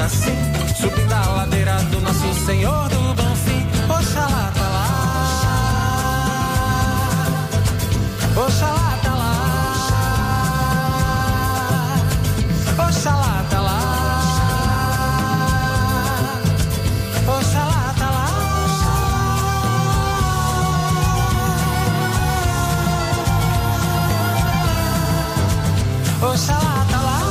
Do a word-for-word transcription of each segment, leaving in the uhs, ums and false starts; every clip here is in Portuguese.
assim, subindo a ladeira do nosso Senhor do Bom Fim. Oxalá tá lá, Oxalá tá lá, Oxalá tá lá, Oxalá tá lá, Oxalá tá lá.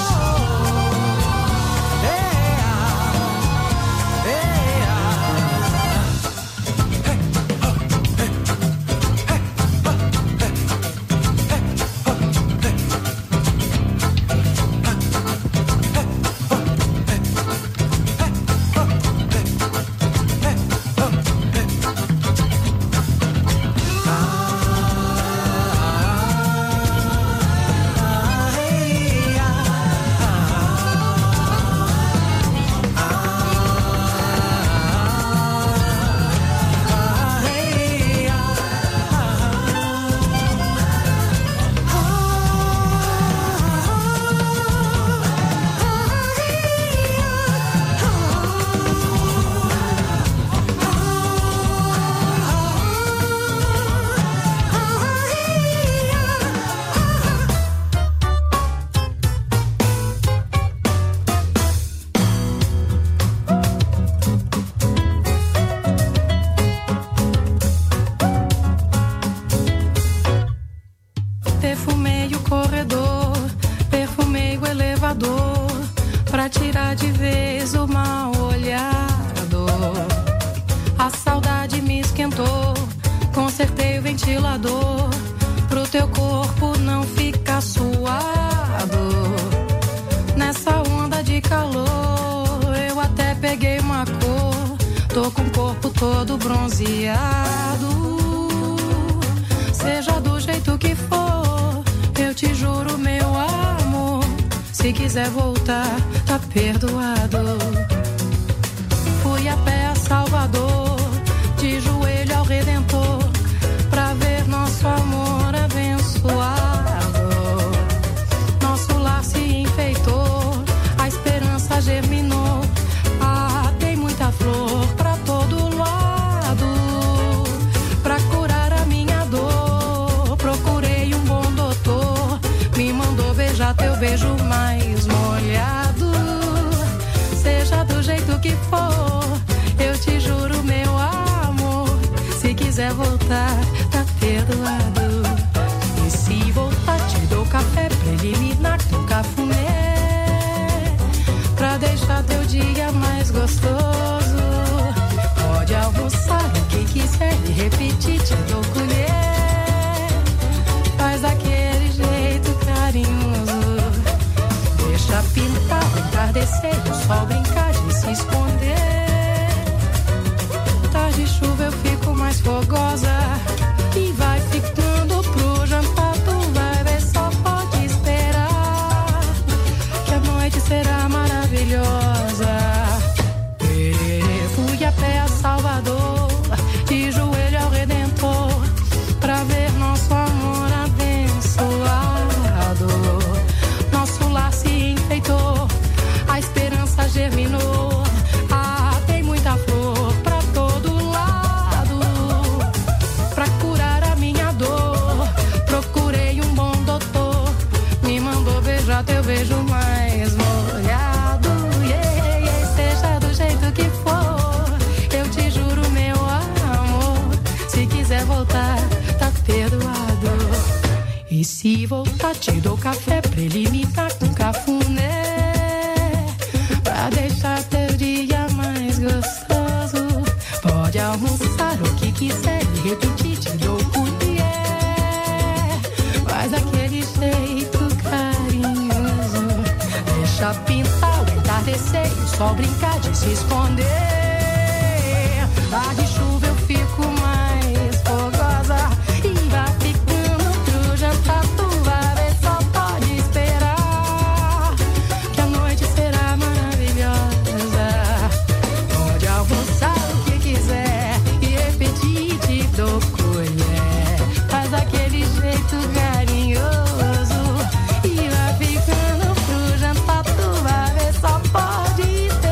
Pra tirar de vez o mal olhado. A saudade me esquentou, consertei o ventilador pro teu corpo não ficar suado. Nessa onda de calor eu até peguei uma cor, tô com o corpo todo bronzeado. Seja do jeito que for, eu te juro, meu amor, se quiser voltar, tá perdoado. Fui a pé a Salvador, de joelho ao Redentor, pra ver nosso amor abençoado. Nosso lar se enfeitou, a esperança germinou. Ah, tem muita flor pra todo lado. Pra curar a minha dor, procurei um bom doutor, me mandou beijar teu beijo mais molhado. Seja do jeito que for, eu te juro, meu amor, se quiser voltar, tá perdoado. E se voltar, te dou café preliminar com cafuné, pra deixar teu dia mais gostoso. Pode almoçar o que quiser e repetir, te dou colher, faz daquele jeito carinhoso. Deixa pintar o entardecer, o sol brincar de se esconder. Tarde de chuva eu fico mais fogosa, e vai ficando pro jantar, tu vai ver, só pode esperar, que a noite será maravilhosa. E fui a pé a Salvador, de joelho ao Redentor, pra ver nosso amor abençoado. Nosso lar se enfeitou, a esperança germinou. Ah, tem muita flor pra todo lado. Pra curar a minha dor, procurei um bom doutor, me mandou beijar teu beijo mais molhado. Yeah, yeah, seja do jeito que for, eu te juro, meu amor, se quiser voltar, tá perdoado. E se voltar, te dou café preliminar com cafuné, pra deixar teu dia mais gostoso. Pode almoçar o que quiser e repetir, te dou colher, faz aquele jeito carinhoso. Deixa pintar o entardecer, o sol brincar de se esconder. Tarde de chuva eu fico mais fogosa, e vai ficando pro jantar, tu vai ver, só pode esperar, que a noite será maravilhosa. Pode almoçar o que quiser e repetir, te dou colher, faz aquele jeito carinhoso, e vai ficando pro jantar, tu vai ver, só pode esperar,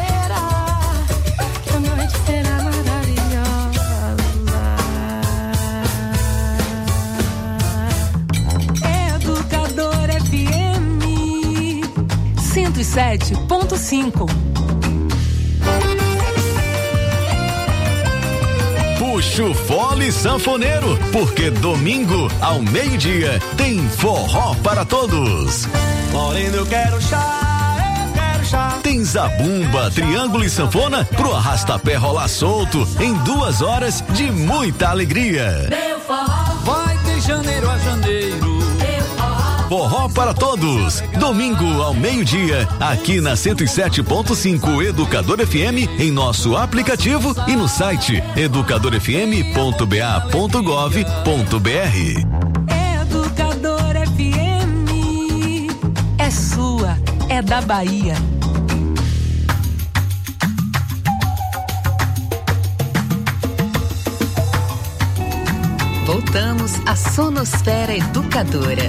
sete ponto cinco. Puxa o fole sanfoneiro, porque domingo ao meio-dia tem forró para todos. Moreno, eu quero chá, eu quero chá. Tem zabumba, triângulo e sanfona pro arrastapé rolar solto em duas horas de muita alegria. Meu forró vai de janeiro a janeiro. Forró para todos, domingo ao meio-dia, aqui na cento e sete ponto cinco Educador F M, em nosso aplicativo e no site educador f m ponto b a ponto gov ponto b r. Educador F M é sua, é da Bahia. Voltamos à Sonosfera Educadora.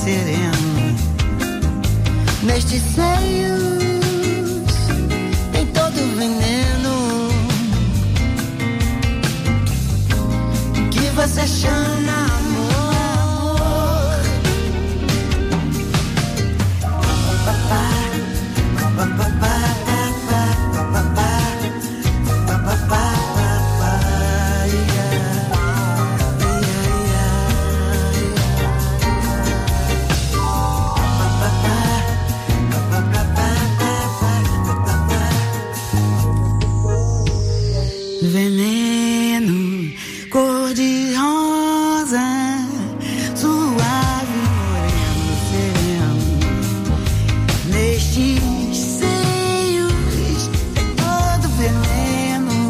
sereno. Nestes seios tem todo o veneno que você chama amor. Papá, papá, veneno, cor de rosa, suave, moreno, sereno. Nestes seios tem todo veneno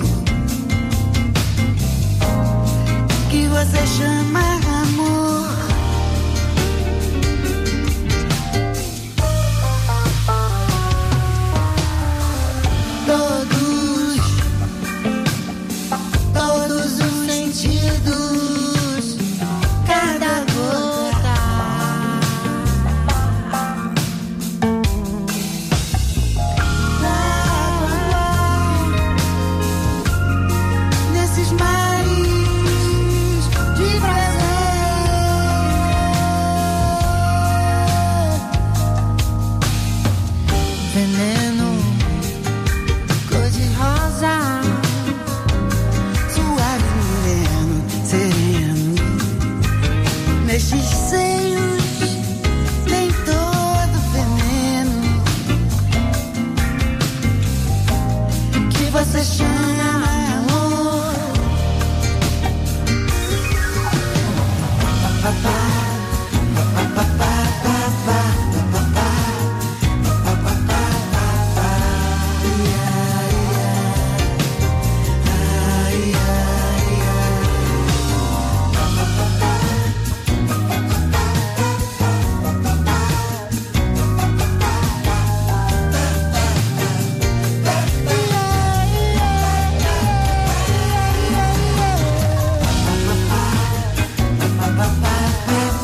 que você chama amor. Bye.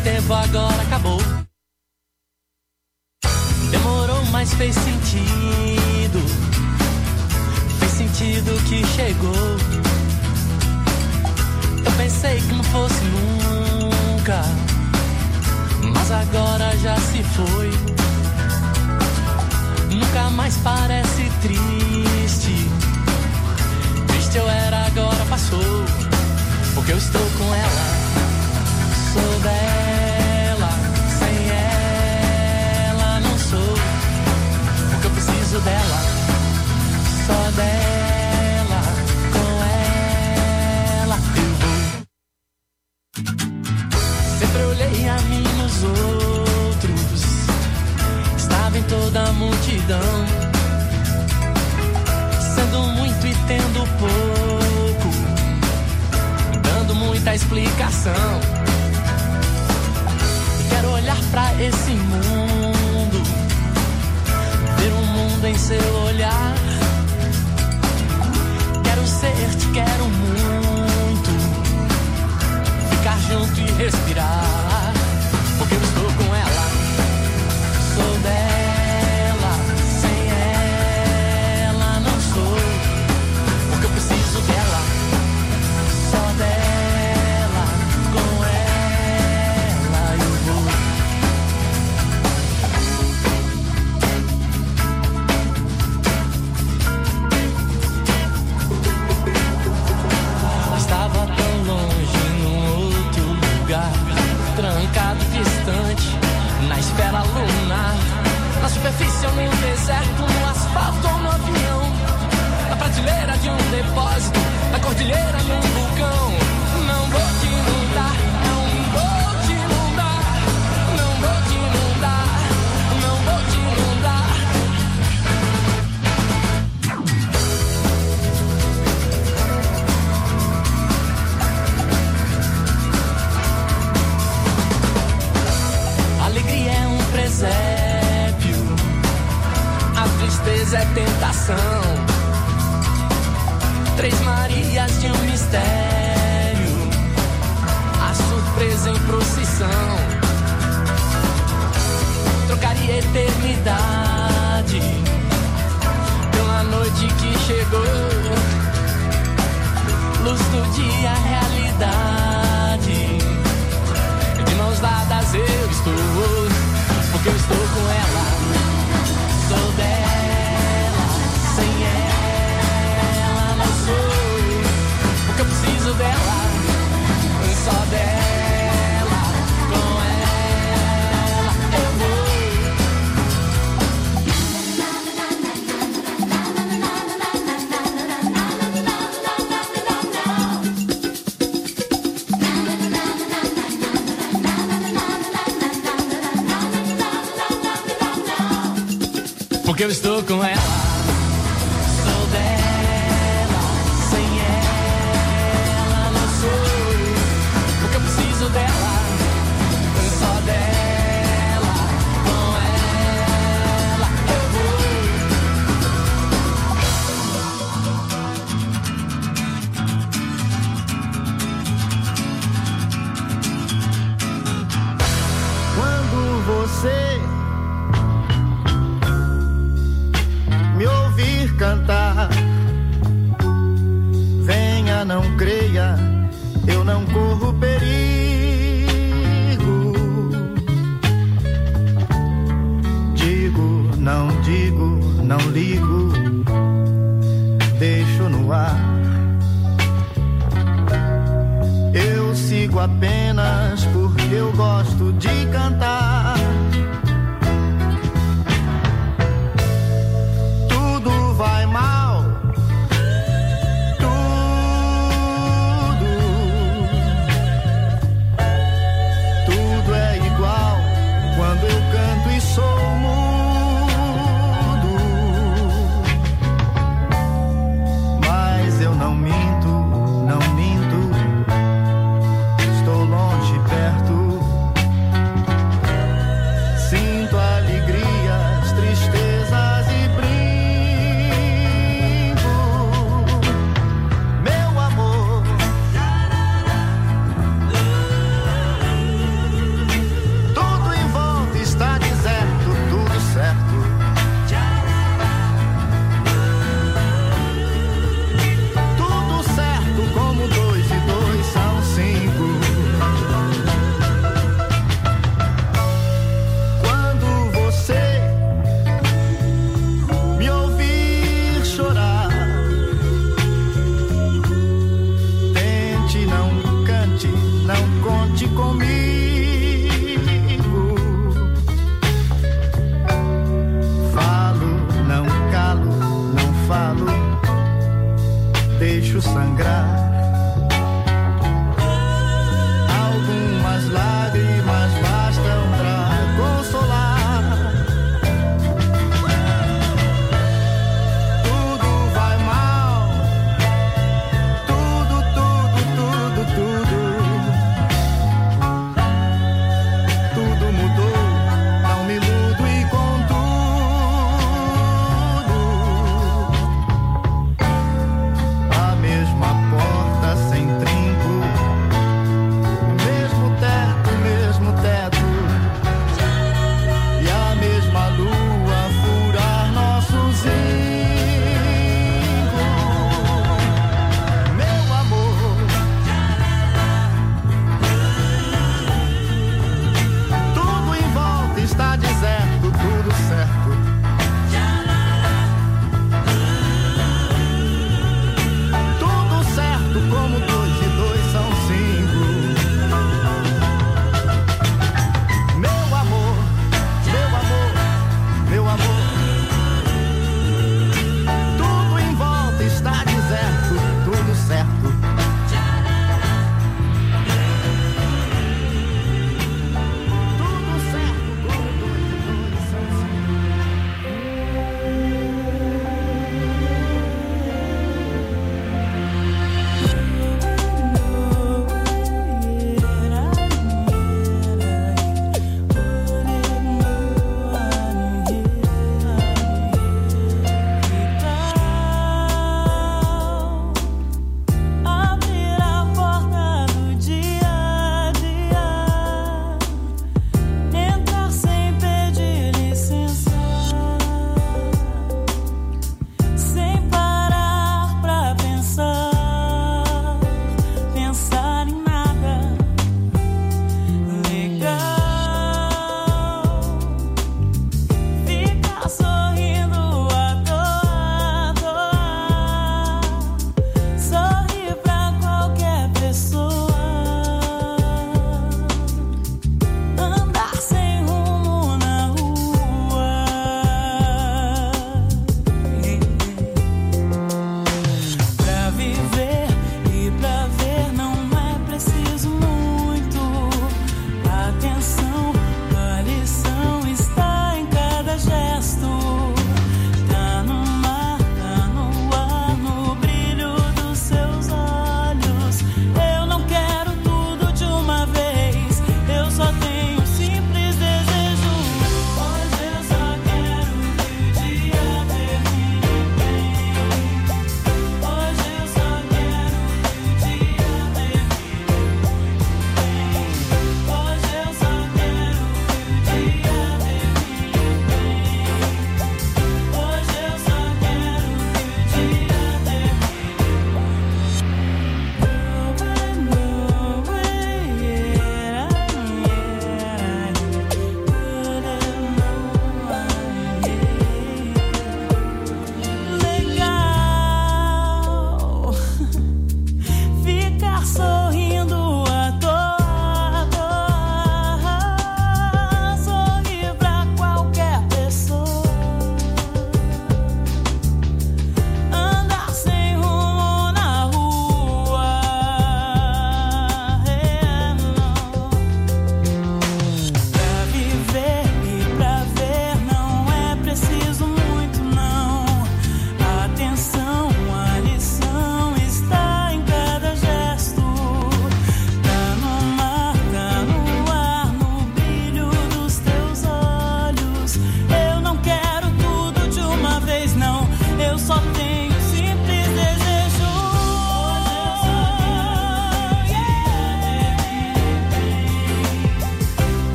tempo agora acabou. Demorou, mas fez sentido. Fez sentido que chegou. Eu pensei que não fosse nunca, mas agora já se foi. Nunca mais parece triste. Triste eu era, agora passou. Porque eu estou com ela. Sou dela. Sem ela não sou. Porque eu preciso dela. Só dela. Com ela eu vou. Sempre olhei a mim nos outros. Estava em toda a multidão, sendo muito e tendo pouco, dando muita explicação. Quero olhar pra esse mundo, ver um mundo em seu olhar. Quero ser, te quero muito, ficar junto e respirar. Porque eu estou com ela. Sou dela, sem ela não sou. Porque eu preciso dela, só dela, com ela eu vou. Estava tão longe num outro lugar, trancado, distante, na esfera lunar, na superfície ou no deserto, no asfalto ou no avião, na prateleira de um depósito, na cordilheira num vulcão. Não vou te inundar, não vou te inundar, não vou te inundar, não vou te inundar. Alegria é um presépio, a tristeza é tentação. Três Marias de um mistério, a surpresa em procissão. Trocaria eternidade pela noite que chegou. Luz do dia, realidade. De mãos dadas eu estou, porque eu estou com ela. Sou dela, sem ela não sou. Porque eu preciso dela, só dela, com ela eu vou. Porque eu estou com ela. Sou dela, sem ela não sou. Porque eu preciso dela, só dela, com ela eu vou. Quando você me ouvir cantar, venha, não creia, eu não corro perigo. Digo, não digo, não ligo, deixo no ar. Eu sigo apenas porque eu gosto de cantar. Vai mal, tudo, tudo é igual quando eu canto e sou mudo. Mas eu não minto, não minto, estou longe, perto.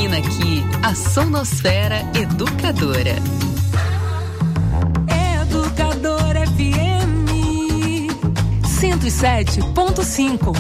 Termina aqui a Sonosfera Educadora. Educadora F M cento e sete ponto cinco.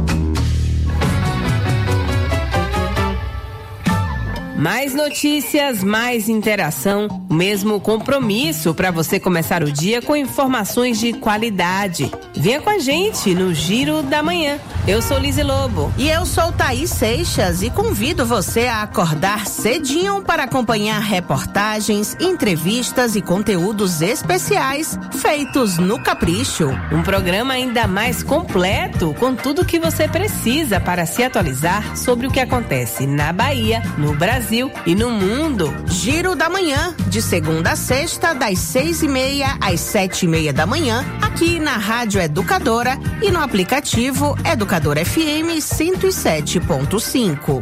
Mais notícias, mais interação, o mesmo compromisso para você começar o dia com informações de qualidade. Venha com a gente no Giro da Manhã. Eu sou Lise Lobo. E eu sou Thaís Seixas e convido você a acordar cedinho para acompanhar reportagens, entrevistas e conteúdos especiais feitos no Capricho. Um programa ainda mais completo, com tudo que você precisa para se atualizar sobre o que acontece na Bahia, no Brasil e no mundo. Giro da Manhã, de segunda a sexta, das seis e meia às sete e meia da manhã, aqui na Rádio Educadora e no aplicativo Educadora F M cento e sete ponto cinco.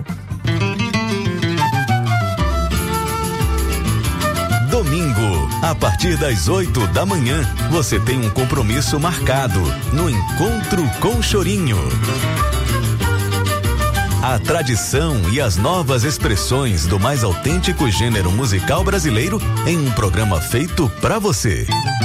Domingo, a partir das oito da manhã, você tem um compromisso marcado no Encontro com Chorinho. A tradição e as novas expressões do mais autêntico gênero musical brasileiro em um programa feito pra você.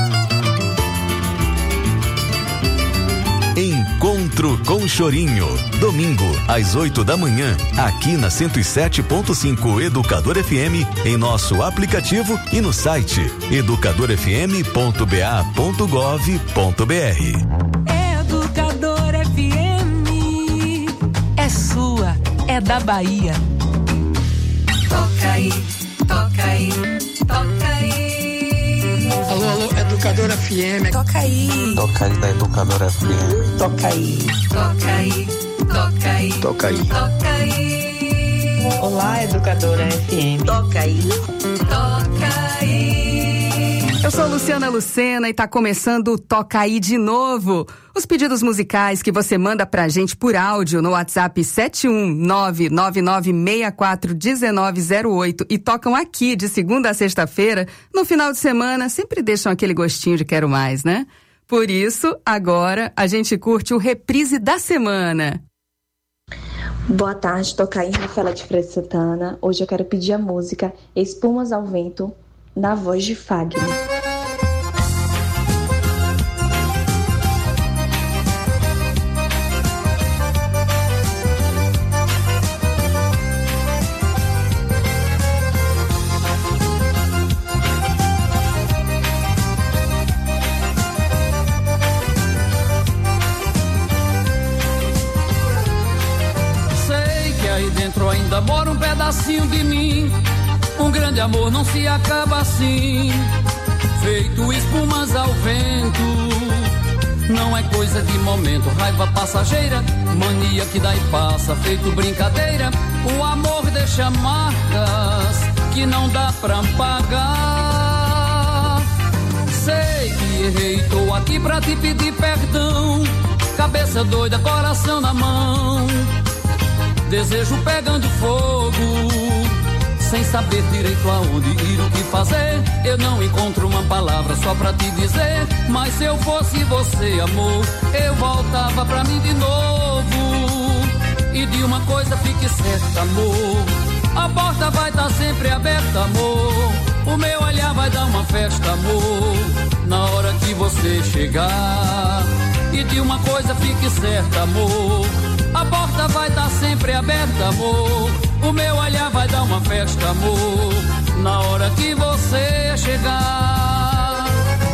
Encontro com Chorinho, domingo às oito da manhã, aqui na cento e sete ponto cinco Educador F M, em nosso aplicativo e no site educador f m ponto b a ponto gov ponto b r. Educador F M é sua, é da Bahia. Toca aí, toca aí, toca aí. Alô, alô, Educadora F M. Toca aí. Toca aí da Educadora F M. Toca aí. Toca aí, toca aí. Toca aí. Toca aí. Olá, Educadora F M. Toca aí. Toca aí. Eu sou Luciana Lucena e tá começando o Toca Aí de novo. Os pedidos musicais que você manda pra gente por áudio no WhatsApp sete um nove nove nove seis quatro um nove zero oito e tocam aqui de segunda a sexta-feira, no final de semana, sempre deixam aquele gostinho de quero mais, né? Por isso, agora a gente curte o Reprise da Semana. Boa tarde, Toca Aí, Rafaela de Fred Santana. Hoje eu quero pedir a música Espumas ao Vento, na voz de Fagner. Ainda mora um pedacinho de mim. Um grande amor não se acaba assim, feito espumas ao vento. Não é coisa de momento, raiva passageira, mania que dá e passa, feito brincadeira. O amor deixa marcas que não dá pra pagar. Sei que errei, tô aqui pra te pedir perdão. Cabeça doida, coração na mão, desejo pegando fogo, sem saber direito aonde ir, o que fazer. Eu não encontro uma palavra só pra te dizer, mas se eu fosse você, amor, eu voltava pra mim de novo. E de uma coisa fique certa, amor, a porta vai estar sempre aberta, amor. O meu olhar vai dar uma festa, amor, na hora que você chegar. E de uma coisa fique certa, amor, a porta vai estar sempre aberta, amor. O meu olhar vai dar uma festa, amor, na hora que você chegar.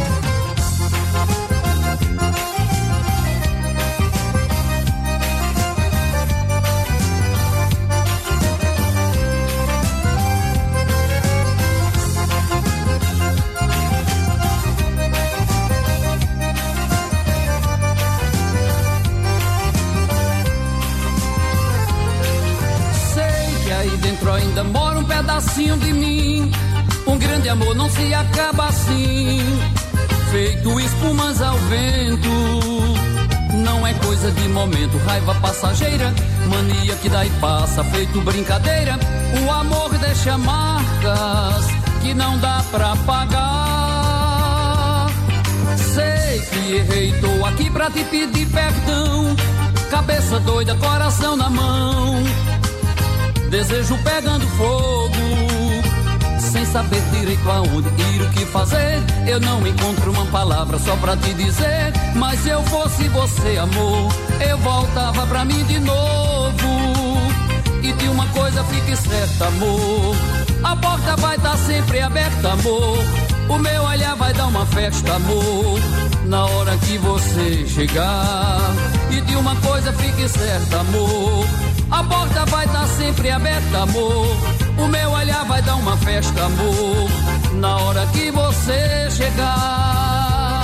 Ainda mora um pedacinho de mim. Um grande amor não se acaba assim, feito espumas ao vento. Não é coisa de momento, raiva passageira, mania que dá e passa, feito brincadeira. O amor deixa marcas que não dá pra pagar. Sei que errei, tô aqui pra te pedir perdão. Cabeça doida, coração na mão, desejo pegando fogo, sem saber direito aonde ir, o que fazer. Eu não encontro uma palavra só pra te dizer, mas se eu fosse você, amor, eu voltava pra mim de novo. E de uma coisa fique certa, amor, a porta vai estar sempre aberta, amor. O meu olhar vai dar uma festa, amor, na hora que você chegar. E de uma coisa fique certa, amor, a porta vai estar sempre aberta, amor. O meu olhar vai dar uma festa, amor, na hora que você chegar.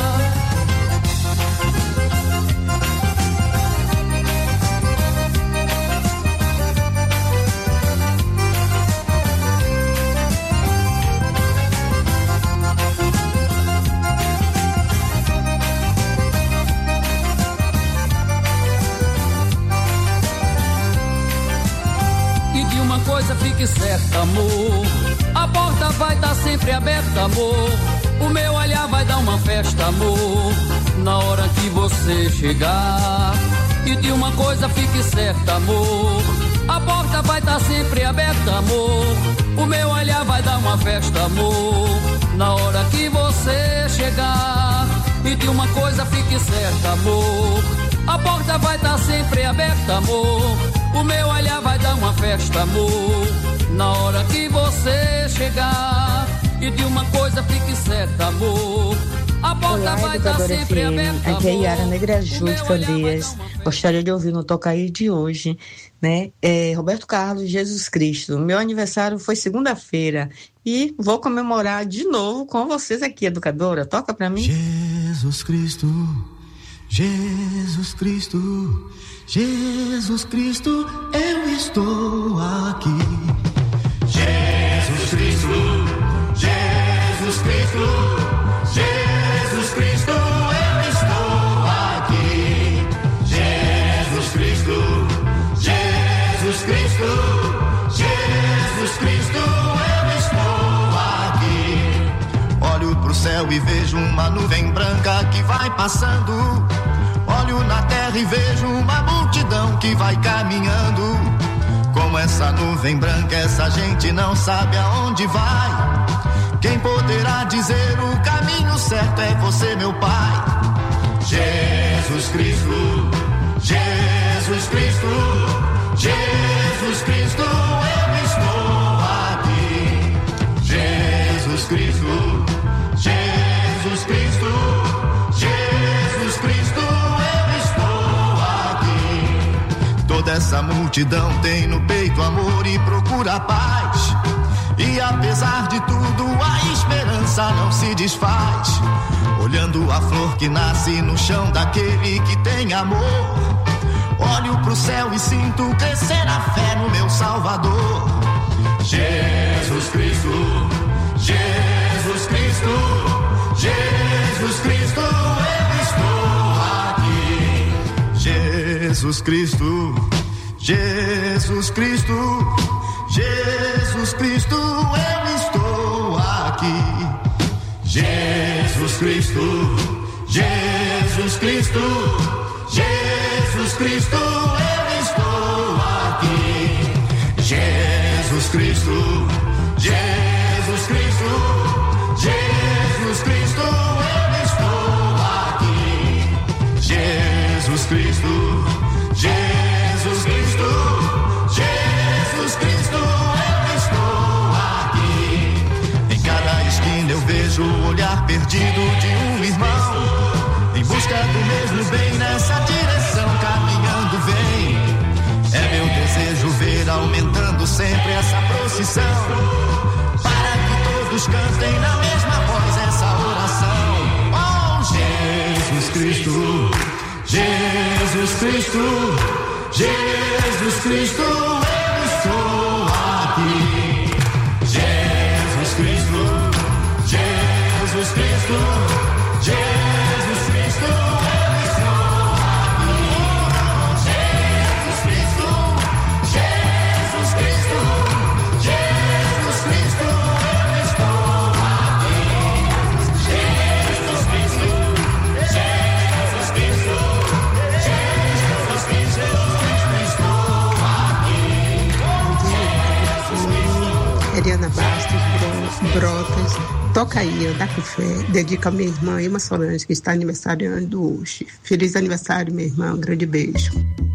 Coisa fique certa, amor, a porta vai estar sempre aberta, amor. O meu olhar vai dar uma festa, amor, na hora que você chegar. E de uma coisa fique certa, amor, a porta vai estar sempre aberta, amor. O meu olhar vai dar uma festa, amor, na hora que você chegar. E de uma coisa fique certa, amor, a porta vai estar sempre aberta, amor. O meu olhar vai dar uma festa, amor, na hora que você chegar. E de uma coisa fique certa, amor, a porta Olá, vai estar sempre F M. aberta, Aqui é amor. Yara Negra Júlia Candeias. Gostaria de ouvir no Toca Aí de hoje, né? É, Roberto Carlos, Jesus Cristo. Meu aniversário foi segunda-feira e vou comemorar de novo com vocês aqui, educadora. Toca pra mim. Jesus Cristo, Jesus Cristo, Jesus Cristo, eu estou aqui. Jesus Cristo, Jesus Cristo, Jesus Cristo, eu estou aqui. Jesus Cristo, Jesus Cristo, Jesus Cristo, eu estou aqui. Olho pro céu e vejo uma nuvem branca que vai passando. Olho na terra e vejo uma multidão que vai caminhando. Como essa nuvem branca, essa gente não sabe aonde vai. Quem poderá dizer o caminho certo é você, meu Pai. Jesus Cristo, Jesus Cristo, Jesus Cristo, eu estou aqui. Jesus Cristo, Jesus Cristo, Jesus Cristo, eu estou aqui. Toda essa multidão tem no peito amor e procura paz. E apesar de tudo, a esperança não se desfaz. Olhando a flor que nasce no chão daquele que tem amor. Olho pro céu e sinto crescer a fé no meu Salvador. Jesus Cristo, Jesus Cristo, Jesus Cristo, eu estou aqui. Jesus Cristo, Jesus Cristo, Jesus Cristo, eu estou aqui. Jesus Cristo, Jesus Cristo, Jesus Cristo, eu estou aqui. Jesus Cristo, Jesus Cristo, Jesus Cristo, eu estou aqui. Jesus Cristo, Jesus Cristo, Jesus Cristo, eu estou aqui. Em cada esquina eu vejo o olhar perdido de um irmão, em busca do mesmo bem, nessa direção caminhando vem. É meu desejo ver aumentando sempre essa procissão, para que todos cantem na mesma voz essa oração. Oh, Jesus Cristo, Jesus Cristo, Jesus Cristo, eu estou aqui. Jesus Cristo, Jesus Cristo, Jesus Cristo, eu estou aqui. Jesus Cristo, Jesus Cristo, Jesus Cristo, eu estou aqui. Jesus Cristo, Jesus Cristo, Jesus Cristo, eu estou aqui. Eliana Bastos Brotas. Toca aí, Andar com Fé. Dedica a minha irmã Ilma Solange, que está aniversariando hoje. Feliz aniversário, minha irmã. Um grande beijo.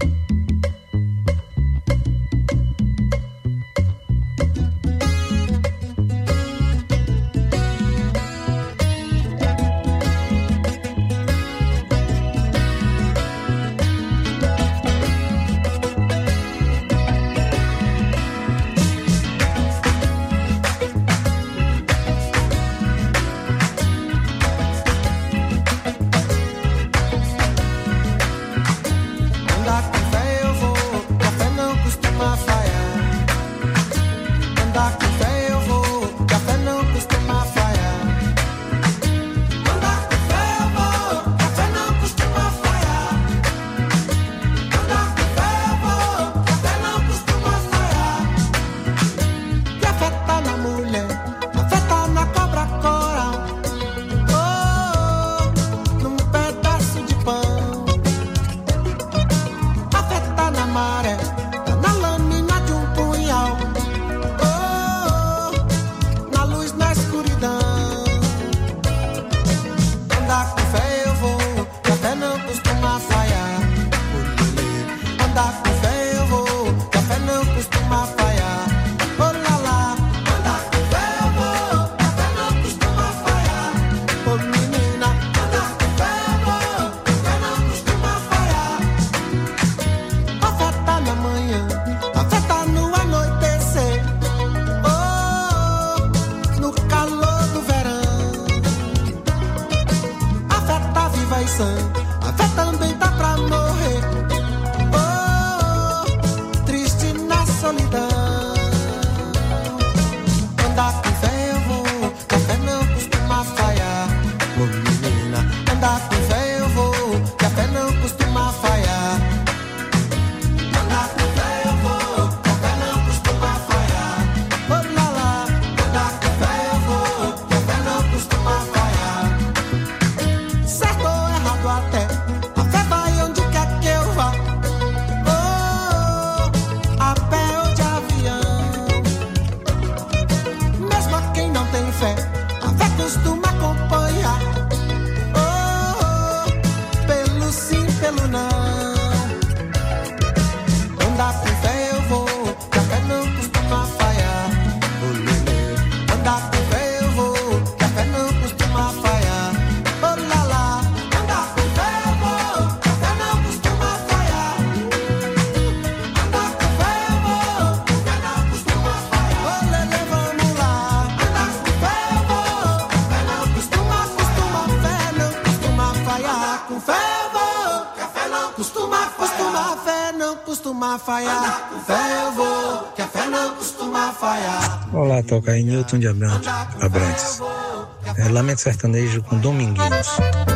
Olá, toca aí Newton de Abrantes, Abrantes. É, Lamento Sertanejo com Dominguinhos.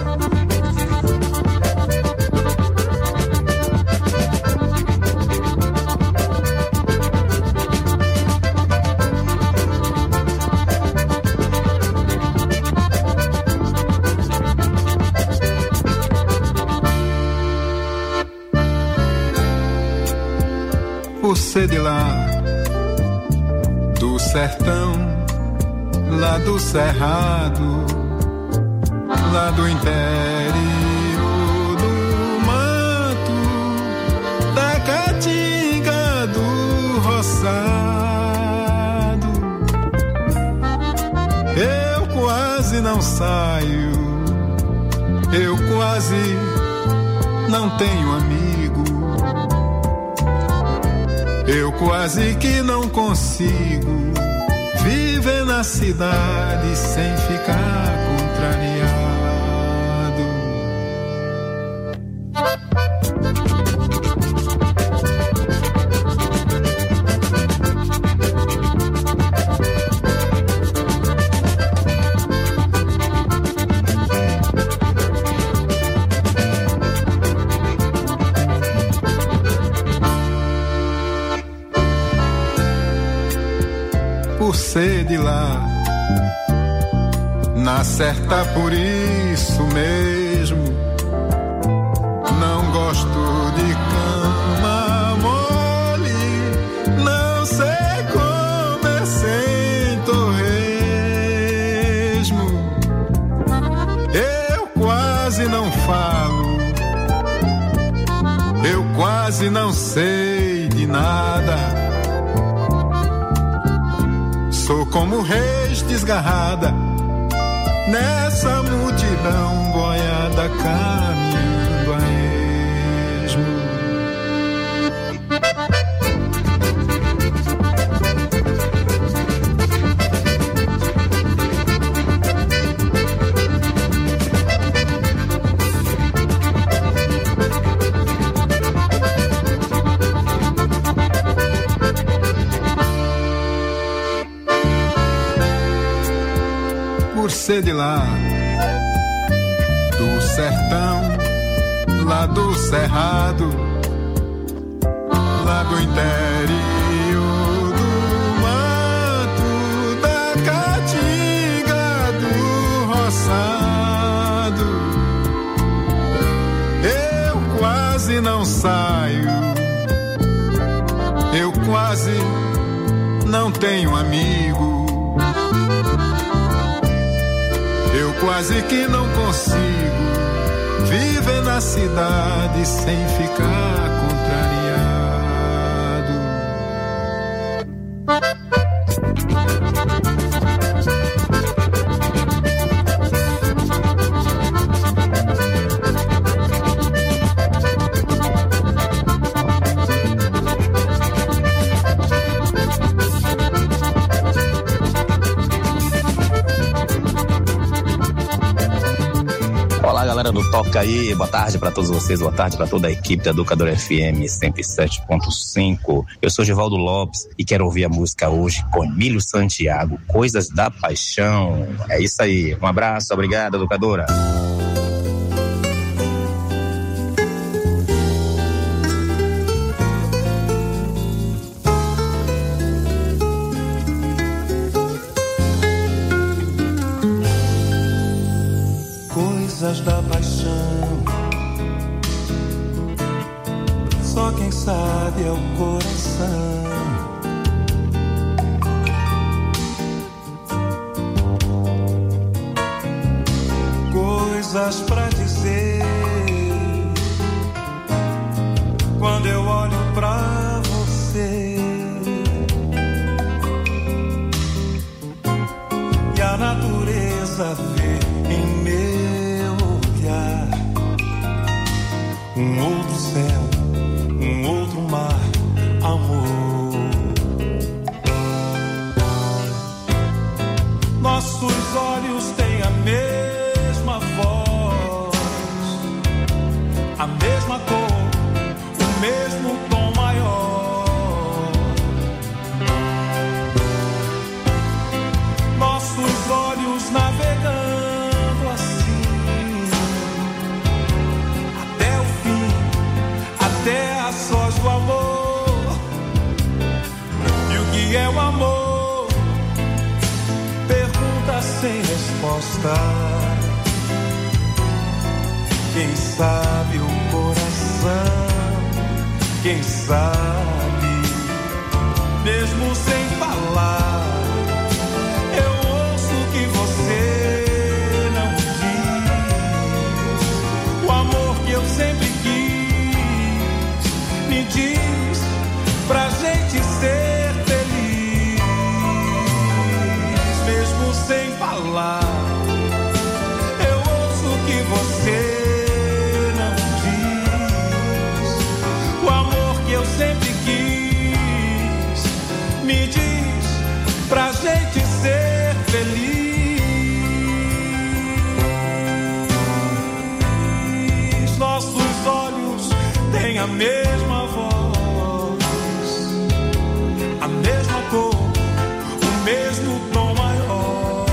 Por ser de lá do sertão, lá do cerrado, lá do interior do mato, da caatinga do roçado, eu quase não saio, eu quase não tenho amigo. Eu quase que não consigo viver na cidade sem ficar contrariado. Por ser de lá, na certa por isso mesmo, não gosto de cama mole, não sei como é ser quase não sei de nada. Sou como reis desgarrada nessa multidão boiada caminhando a esmo. Por ser de lá, do sertão, lá do cerrado, lá do interior do mato, da caatinga, do roçado, eu quase não saio, eu quase não tenho amigo. Eu quase que não consigo viver na cidade sem ficar Do Toca Aí, boa tarde para todos vocês, boa tarde para toda a equipe da Educadora F M cento e sete ponto cinco. Eu sou Givaldo Lopes e quero ouvir a música hoje com Emílio Santiago, Coisas da Paixão. É isso aí, um abraço, obrigado, Educadora. Da paixão, só quem sabe é o coração. Coisas pra dizer quando eu olho pra você e a natureza vê em meu um outro céu, um outro mar, amor. Nossos olhos têm a mesma voz, a mesma cor, o mesmo tom maior. Nossos olhos navegando assim até a sós do amor. E o que é o amor? Pergunta sem resposta. Quem sabe o coração, quem sabe, mesmo sem falar, eu ouço o que você não diz. O amor que eu sempre quis me diz pra gente ser feliz, mesmo sem falar. Eu ouço o que você não diz. O amor que eu sempre quis me diz pra gente ser feliz. Nossos olhos têm a mesma voz, a mesma cor, o mesmo tom maior.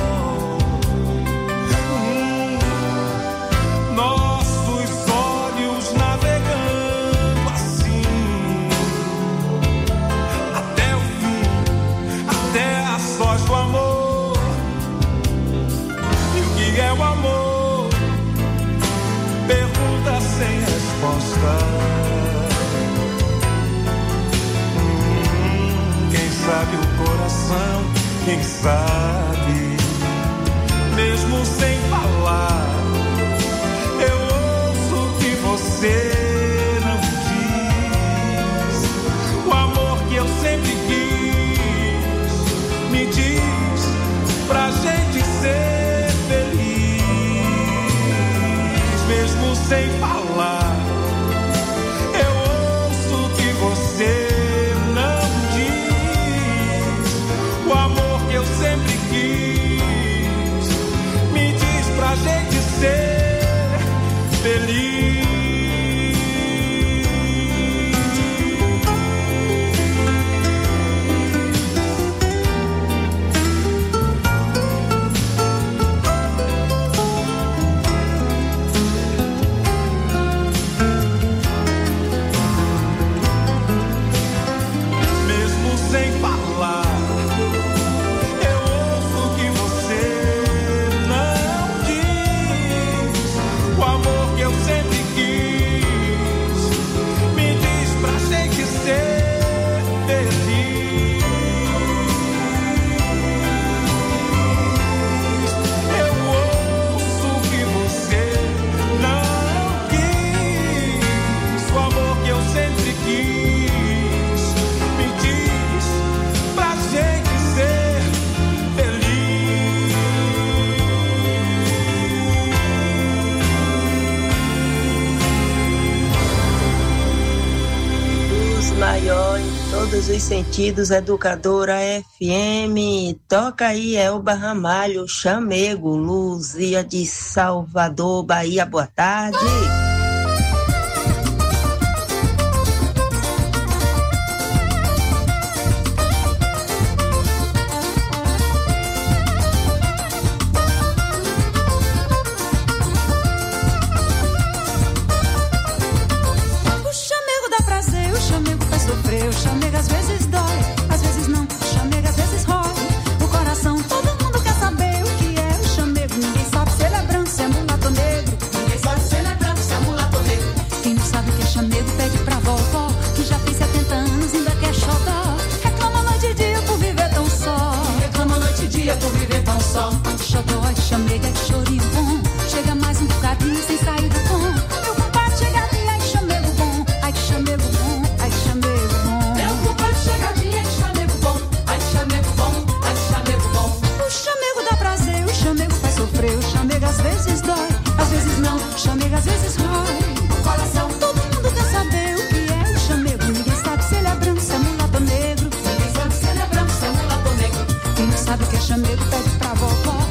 Hum, nossos olhos navegando assim até o fim, até a sós do amor. E o que é o amor? Pergunta sem resposta. Sabe o coração, quem sabe, mesmo sem falar, eu ouço o que você não diz. sem falar. Eu ouço o que você não diz. O amor que eu sempre quis me diz pra gente ser feliz. Maior em todos os sentidos, Educadora F M. Toca aí, Elba Ramalho, Chamego, Luzia de Salvador, Bahia. Boa tarde. O chamego às vezes dói, às vezes não. O chamego às vezes rói o coração. Todo mundo quer saber o que é o chamego. Ninguém sabe se ele é branco, se é mulato negro. Ninguém sabe se ele é branco, se é mulato negro. Quem não sabe o que é chamego pede pra vovó, que já tem setenta anos, ainda quer xodó. Reclama noite e dia por viver tão só. Reclama noite e dia por viver tão só. Xodó de chamego é de chorinho bom. Chega mais um bocadinho sem sair do tom. Meu compadre chegadinha é chamego bom. Ai que chamego bom, ai que chamego. O chamego às vezes dói, às vezes não. O chamego às vezes rói o coração. Todo mundo quer saber o que é o chamego. Ninguém sabe se ele é branco, se é mulato negro. Ninguém sabe se ele é branco, se é mulato negro. Quem não sabe o que é chamego pede pra vovó,